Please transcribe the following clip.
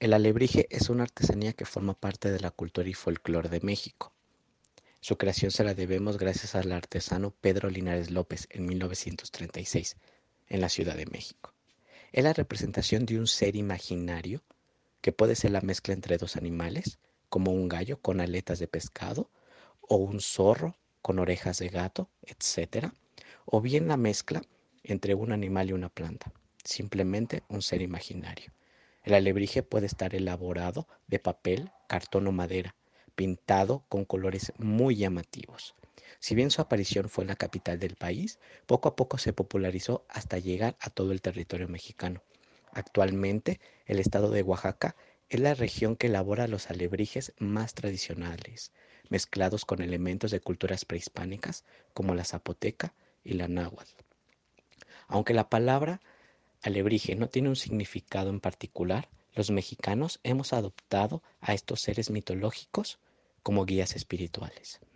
El alebrije es una artesanía que forma parte de la cultura y folclore de México. Su creación se la debemos gracias al artesano Pedro Linares López en 1936, en la Ciudad de México. Es la representación de un ser imaginario que puede ser la mezcla entre dos animales, como un gallo con aletas de pescado, o un zorro con orejas de gato, etcétera, o bien la mezcla entre un animal y una planta, simplemente un ser imaginario. El alebrije puede estar elaborado de papel, cartón o madera, pintado con colores muy llamativos. Si bien su aparición fue en la capital del país, poco a poco se popularizó hasta llegar a todo el territorio mexicano. Actualmente, el estado de Oaxaca es la región que elabora los alebrijes más tradicionales, mezclados con elementos de culturas prehispánicas como la zapoteca y la náhuatl. Aunque la palabra alebrije no tiene un significado en particular, los mexicanos hemos adoptado a estos seres mitológicos como guías espirituales.